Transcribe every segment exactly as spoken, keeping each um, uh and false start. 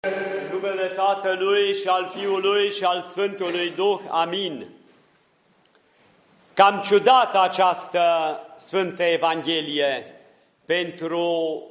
În numele Tatălui și al Fiului și al Sfântului Duh. Amin. Cam ciudată această Sfântă Evanghelie pentru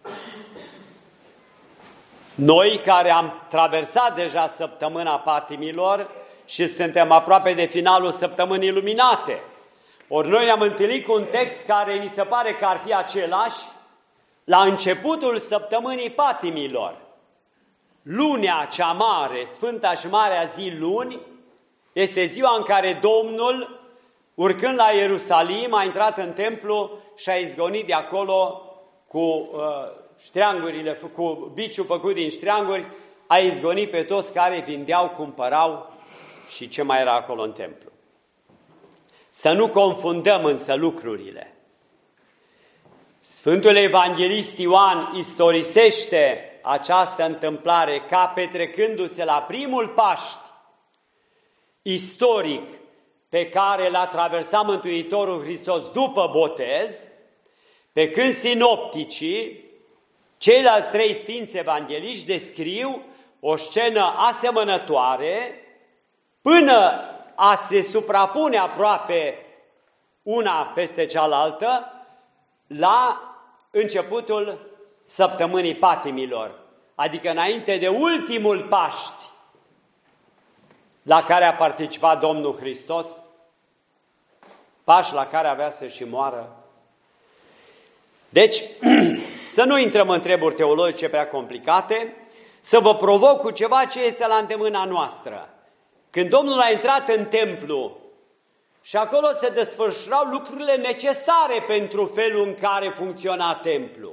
noi care am traversat deja săptămâna patimilor și suntem aproape de finalul săptămânii luminate. Ori noi ne-am întâlnit cu un text care ni se pare că ar fi același la începutul săptămânii patimilor. Lunea cea mare, Sfânta și Marea Zi luni, este ziua în care Domnul, urcând la Ierusalim, a intrat în templu și a izgonit de acolo cu uh, ștreangurile, cu biciul făcut din ștreanguri, a izgonit pe toți care vindeau, cumpărau și ce mai era acolo în templu. Să nu confundăm însă lucrurile. Sfântul Evanghelist Ioan istorisește această întâmplare ca petrecându-se la primul Paști istoric pe care l-a traversat Mântuitorul Hristos după botez, pe când sinopticii, ceilalți trei sfinți evangheliști, descriu o scenă asemănătoare până a se suprapune aproape una peste cealaltă la începutul săptămânii patimilor, adică înainte de ultimul Paști la care a participat Domnul Hristos, Paști la care avea să și moară. Deci, să nu intrăm în treburi teologice prea complicate, să vă provoc cu ceva ce este la îndemâna noastră. Când Domnul a intrat în templu și acolo se desfășurau lucrurile necesare pentru felul în care funcționa templul.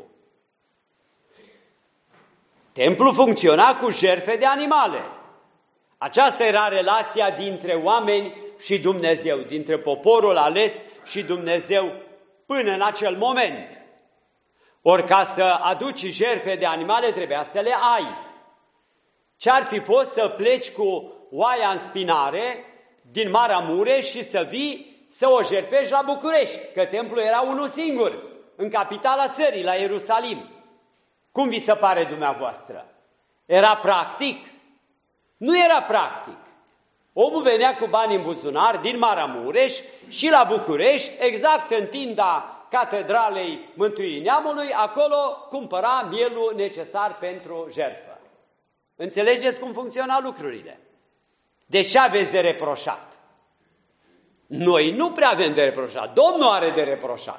Templul funcționa cu jertfe de animale. Aceasta era relația dintre oameni și Dumnezeu, dintre poporul ales și Dumnezeu până în acel moment. Ori ca să aduci jertfe de animale trebuia să le ai. Ce-ar fi fost să pleci cu oaia în spinare din Maramureș și să vii să o jertfești la București, că templul era unul singur, în capitala țării, la Ierusalim. Cum vi se pare dumneavoastră? Era practic? Nu era practic. Omul venea cu bani în buzunar din Maramureș și la București, exact în tinda Catedralei Mântuirii Neamului, acolo cumpăra mielul necesar pentru jertfă. Înțelegeți cum funcționa lucrurile? Deci ce aveți de reproșat? Noi nu prea avem de reproșat, Domnul are de reproșat.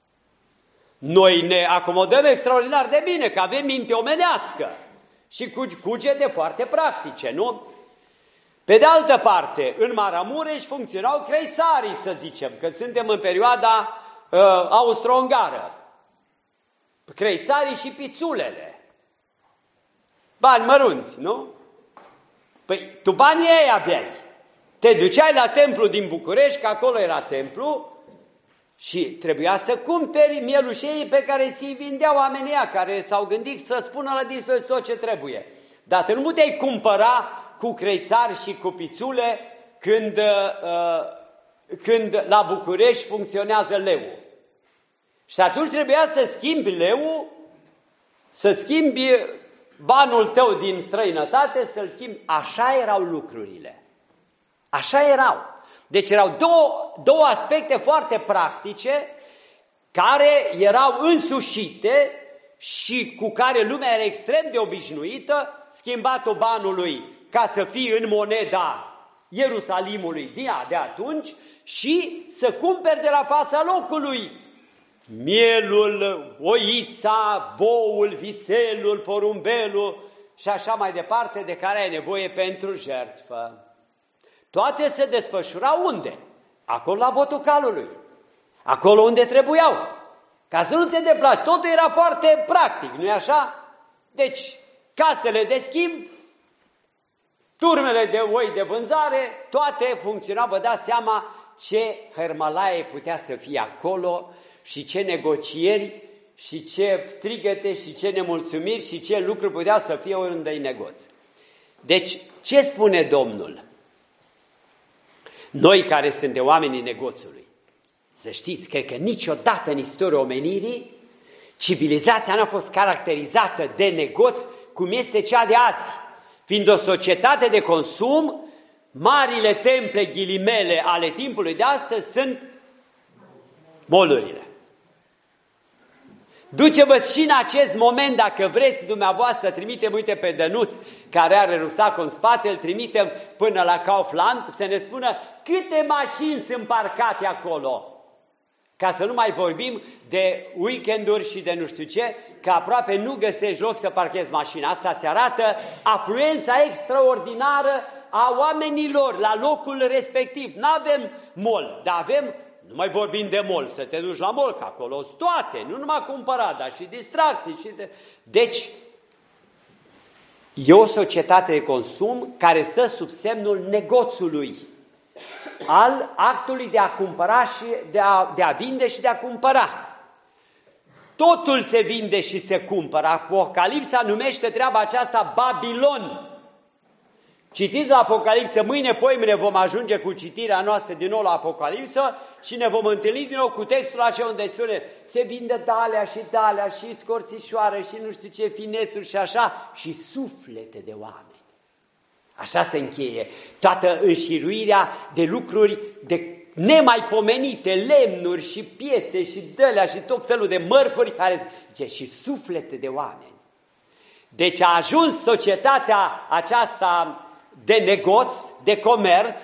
Noi ne acomodăm extraordinar de bine, că avem minte omenească și cugete foarte practice, nu? Pe de altă parte, în Maramureș funcționau creițarii, să zicem, că suntem în perioada uh, austro-ungară. Creițarii și pițulele. Bani mărunți, nu? Păi tu banii ei aveai. Te duceai la templu din București, că acolo era templu, și trebuia să cumperi mielușeii pe care ți-i vindeau oamenii ăia, care s-au gândit să spună la dispoziție tot ce trebuie. Dar tu nu puteai cumpăra cu creițari și cu pițule când, uh, când la București funcționează leul. Și atunci trebuia să schimbi leul, să schimbi banul tău din străinătate, să-l schimbi. Așa erau lucrurile. Așa erau. Deci erau două, două aspecte foarte practice care erau însușite și cu care lumea era extrem de obișnuită, schimbatul banului ca să fie în moneda Ierusalimului de atunci și să cumperi de la fața locului mielul, oița, boul, vițelul, porumbelul și așa mai departe de care ai nevoie pentru jertfă. Toate se desfășurau unde? Acolo la botul calului. Acolo unde trebuiau. Ca să nu te deplaci. Totul era foarte practic, nu-i așa? Deci, casele de schimb, turmele de oi de vânzare, toate funcționau. Vă dați seama ce hărmălaie putea să fie acolo și ce negocieri și ce strigăte și ce nemulțumiri și ce lucruri putea să fie oriunde-i negoț. Deci, ce spune Domnul? Noi care suntem oamenii negoțului, să știți, cred că niciodată în istoria omenirii civilizația n-a fost caracterizată de negoț cum este cea de azi. Fiind o societate de consum, marile temple, ghilimele, ale timpului de astăzi sunt molurile. Duce-vă și în acest moment, dacă vreți dumneavoastră, trimitem, uite pe Dănuț, care are rusacul în spate, îl trimitem până la Kaufland să ne spună câte mașini sunt parcate acolo. Ca să nu mai vorbim de weekenduri și de nu știu ce, că aproape nu găsești loc să parchezi mașina. Asta îți arată afluența extraordinară a oamenilor la locul respectiv. Nu avem mall, dar avem, nu mai vorbim de mall, să te duci la mall, că acolo sunt toate, nu numai cumpărat, dar și distracții. Și de... Deci, e o societate de consum care stă sub semnul negoțului, al actului de a cumpăra și de a, de a vinde și de a cumpăra. Totul se vinde și se cumpără. Apocalipsa numește treaba aceasta Babilon. Citiți la Apocalipsă, mâine, poimâine vom ajunge cu citirea noastră din nou la Apocalipsă și ne vom întâlni din nou cu textul acela unde spune se vinde dalea și dalea și scorțișoară și nu știu ce finesuri și așa și suflete de oameni. Așa se încheie toată înșiruirea de lucruri de nemaipomenite, lemnuri și piese și dălea și tot felul de mărfuri care zice și suflete de oameni. Deci a ajuns societatea aceasta de negoț, de comerț,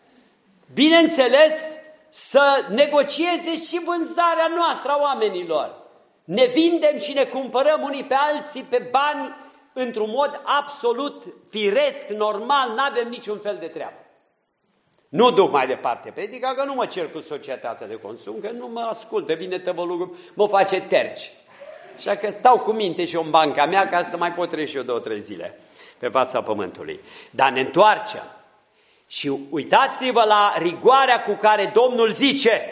bineînțeles să negocieze și vânzarea noastră a oamenilor. Ne vindem și ne cumpărăm unii pe alții pe bani într-un mod absolut firesc, normal, n-avem niciun fel de treabă. Nu duc mai departe predica, că nu mă cer cu societatea de consum, că nu mă ascultă, vine tăvălugul, mă face terci. Așa că stau cu minte și eu în banca mea ca să mai pot trăi și eu două, trei zile pe fața pământului. Dar ne întoarcem și uitați-vă la rigoarea cu care Domnul zice: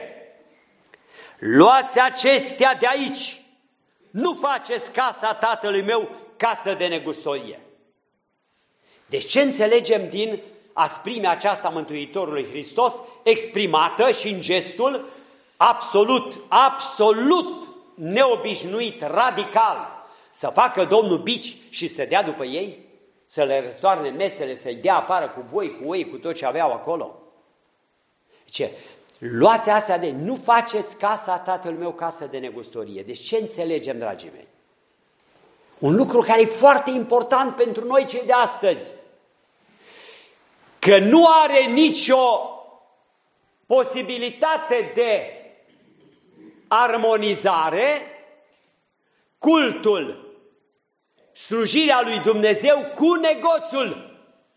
luați acestea de aici, nu faceți casa Tatălui meu casă de negustorie. Deci ce înțelegem din asprimea aceasta Mântuitorului Hristos, exprimată și în gestul absolut, absolut neobișnuit, radical, să facă Domnul bici și să dea după ei, să le răstoarne mesele, să-i dea afară cu boi, cu oi, cu tot ce aveau acolo. Ce? Luați astea de, nu faceți casa Tatălui meu casă de negustorie. Deci ce înțelegem, dragii mei? Un lucru care e foarte important pentru noi cei de astăzi, că nu are nicio posibilitate de armonizare cultul, slujirea lui Dumnezeu cu negoțul.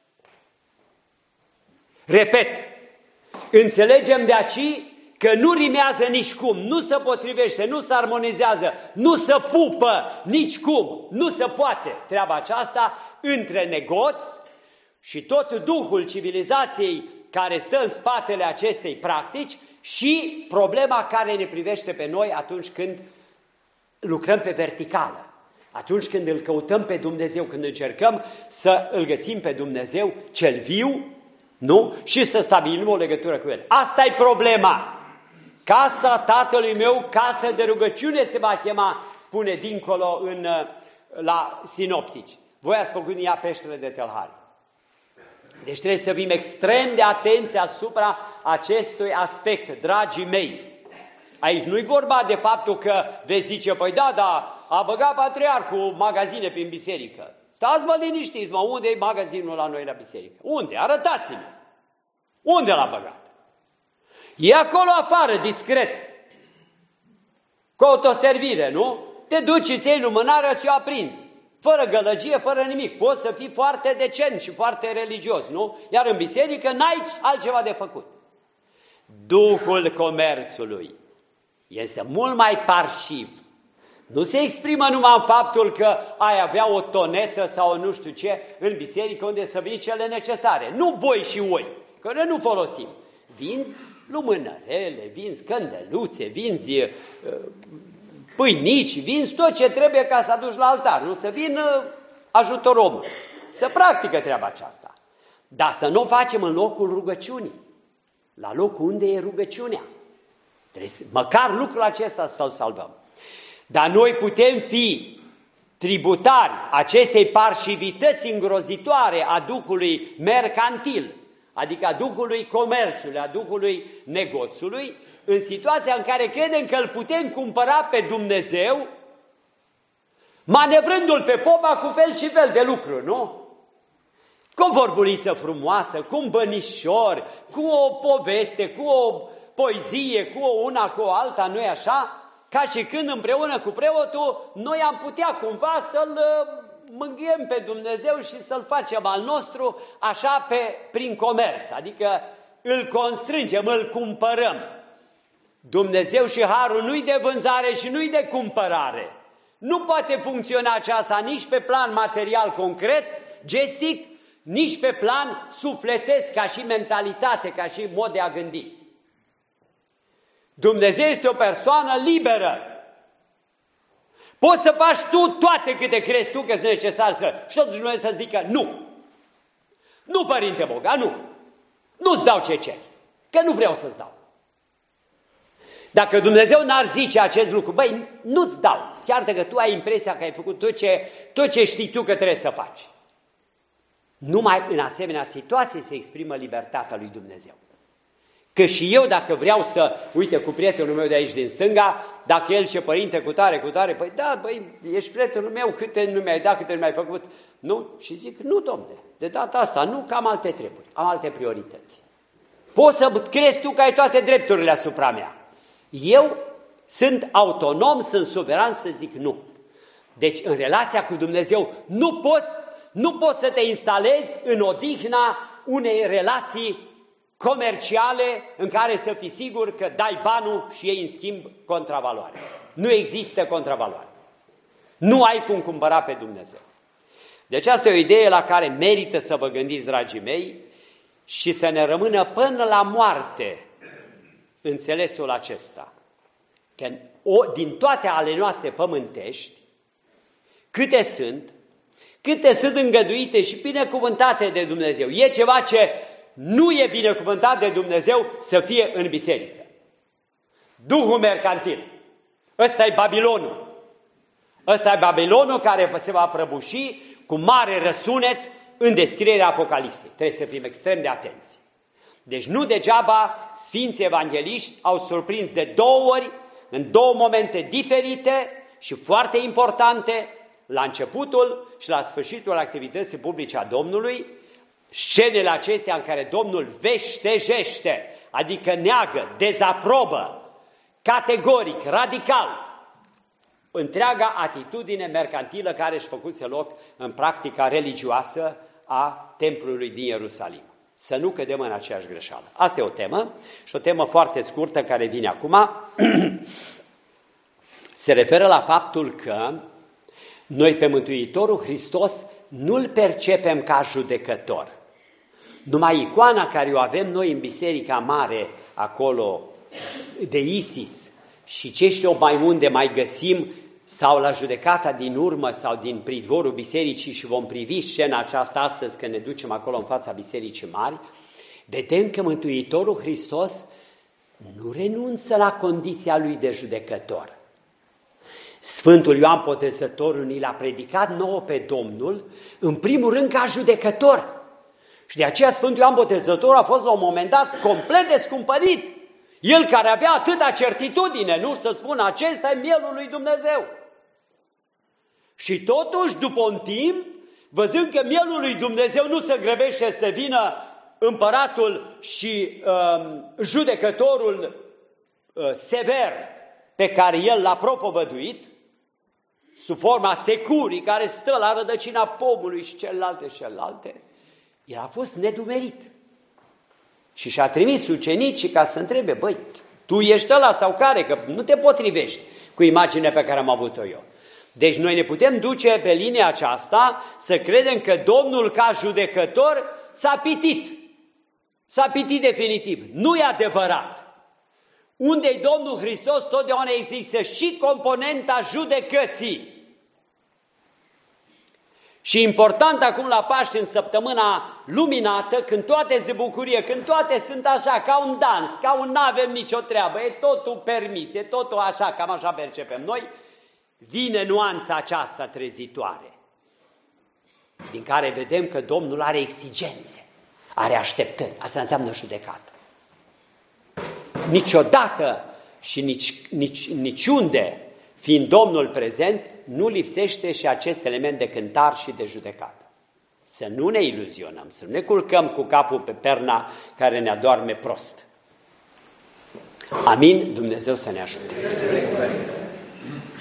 Repet, înțelegem de aici că nu rimează nici cum, nu se potrivește, nu se armonizează, nu se pupă nici cum, nu se poate treaba aceasta între negoț și tot duhul civilizației care stă în spatele acestei practici și problema care ne privește pe noi atunci când lucrăm pe verticală, atunci când îl căutăm pe Dumnezeu, când încercăm să îl găsim pe Dumnezeu cel viu, nu? Și să stabilim o legătură cu El. Asta e problema. Casa Tatălui meu, casă de rugăciune se va chema, spune dincolo în, la sinoptici. Voi ați făcut în ea peștele de tâlhari. Deci trebuie să fim extrem de atenți asupra acestui aspect, dragii mei. Aici nu-i vorba de faptul că veți zice, păi da, da, a băgat patriarhul magazine prin biserică. Stați mă liniștiți, mă, unde e magazinul la noi la biserică? Unde? Arătați-mi. Unde l-a băgat? E acolo afară, discret. Cu autoservire, nu? Te duci, îți iei lumânarea, ți-o aprinzi. Fără gălăgie, fără nimic. Poți să fii foarte decent și foarte religios, nu? Iar în biserică n-ai altceva de făcut. Duhul comerțului este mult mai parșiv. Nu se exprimă numai în faptul că ai avea o tonetă sau nu știu ce în biserică unde să vii cele necesare. Nu boi și oi, că noi nu folosim. Vinzi lumânărele, vinzi căndăluțe, vinzi uh, pâinici, vinzi tot ce trebuie ca să aduci la altar. Nu să vină ajutor omului. Să practică treaba aceasta. Dar să nu o facem în locul rugăciunii. La locul unde e rugăciunea. Trebuie să, măcar lucrul acesta să-l salvăm. Dar noi putem fi tributari acestei parșivități îngrozitoare a duhului mercantil, adică a duhului comerțului, a duhului negoțului, în situația în care credem că îl putem cumpăra pe Dumnezeu, manevrându-l pe popa cu fel și fel de lucruri, nu? Cu o vorbuliță frumoasă, cu un bănișor, cu o poveste, cu o poezie, cu o una, cu o alta, nu-i așa? Ca și când împreună cu preotul noi am putea cumva să-l mângâiem pe Dumnezeu și să-l facem al nostru așa pe, prin comerț, adică îl constrângem, îl cumpărăm. Dumnezeu și harul nu-i de vânzare și nu-i de cumpărare. Nu poate funcționa aceasta nici pe plan material concret, gestic, nici pe plan sufletesc, ca și mentalitate, ca și mod de a gândi. Dumnezeu este o persoană liberă. Poți să faci tu toate câte crezi tu că este necesar să... Și totuși Dumnezeu să zică nu. Nu, Părinte Boga, nu. Nu-ți dau ce ceri, că nu vreau să-ți dau. Dacă Dumnezeu n-ar zice acest lucru, băi, nu-ți dau, chiar dacă tu ai impresia că ai făcut tot ce, tot ce știi tu că trebuie să faci. Numai în asemenea situație se exprimă libertatea lui Dumnezeu. Că și eu dacă vreau să, uite, cu prietenul meu de aici din stânga, dacă el și Părinte cu tare, cu tare, păi da, băi, ești prietenul meu, câte nu mi-ai dat, câte nu mi-ai făcut, nu? Și zic, nu, domne, de data asta nu, că am alte treburi, am alte priorități. Poți să crezi tu că ai toate drepturile asupra mea. Eu sunt autonom, sunt suveran să zic nu. Deci în relația cu Dumnezeu nu poți, nu poți să te instalezi în odihna unei relații comerciale în care să fii sigur că dai banul și ei în schimb contravaloare. Nu există contravaloare. Nu ai cum cumpăra pe Dumnezeu. Deci asta e o idee la care merită să vă gândiți, dragii mei, și să ne rămână până la moarte înțelesul acesta. Că o, din toate ale noastre pământești, câte sunt, câte sunt îngăduite și binecuvântate de Dumnezeu. E ceva ce nu e binecuvântat de Dumnezeu să fie în biserică. Duhul mercantil. Ăsta e Babilonul. Ăsta e Babilonul care se va prăbuși cu mare răsunet în descrierea Apocalipsei. Trebuie să fim extrem de atenți. Deci nu degeaba Sfinții Evangeliști au surprins de două ori, în două momente diferite și foarte importante, la începutul și la sfârșitul activității publice a Domnului, scenele acestea în care Domnul veștejește, adică neagă, dezaprobă, categoric, radical, întreaga atitudine mercantilă care își făcuse loc în practica religioasă a templului din Ierusalim. Să nu cădem în aceeași greșeală. Asta e o temă și o temă foarte scurtă care vine acum. Se referă la faptul că noi pe Mântuitorul Hristos nu-L percepem ca judecător. Numai icoana care o avem noi în Biserica Mare, acolo, de Isis, și ce știu mai unde mai găsim, sau la judecata din urmă sau din pridvorul bisericii, și vom privi scena aceasta astăzi când ne ducem acolo în fața Bisericii Mari, vedem că Mântuitorul Hristos nu renunță la condiția lui de judecător. Sfântul Ioan Botezătorul ni l-a predicat nouă pe Domnul, în primul rând ca judecător. Și de aceea Sfântul Ioan Botezătorul a fost la un moment dat complet descumpărit. El care avea atâta certitudine, nu să spună, acesta e mielul lui Dumnezeu. Și totuși, după un timp, văzând că mielul lui Dumnezeu nu se grăbește să vină împăratul și uh, judecătorul uh, sever pe care el l-a propovăduit, sub forma securii care stă la rădăcina pomului și celelalte și celelalte, el a fost nedumerit. Și și-a trimis ucenicii ca să întrebe, băi, tu ești ăla sau care? Că nu te potrivești cu imaginea pe care am avut-o eu. Deci noi ne putem duce pe linia aceasta să credem că Domnul ca judecător s-a pitit. S-a pitit definitiv. Nu e adevărat. Unde-i Domnul Hristos, totdeauna există și componenta judecății. Și important acum la Paști, în săptămâna luminată, când toate sunt de bucurie, când toate sunt așa, ca un dans, ca un n-avem nicio treabă, e totul permis, e totul așa, cam așa percepem noi, vine nuanța aceasta trezitoare, din care vedem că Domnul are exigențe, are așteptări. Asta înseamnă judecată. Niciodată și nici, nici, niciunde, fiind Domnul prezent, nu lipsește și acest element de cântar și de judecată. Să nu ne iluzionăm, să nu ne culcăm cu capul pe perna care ne adorme prost. Amin? Dumnezeu să ne ajute.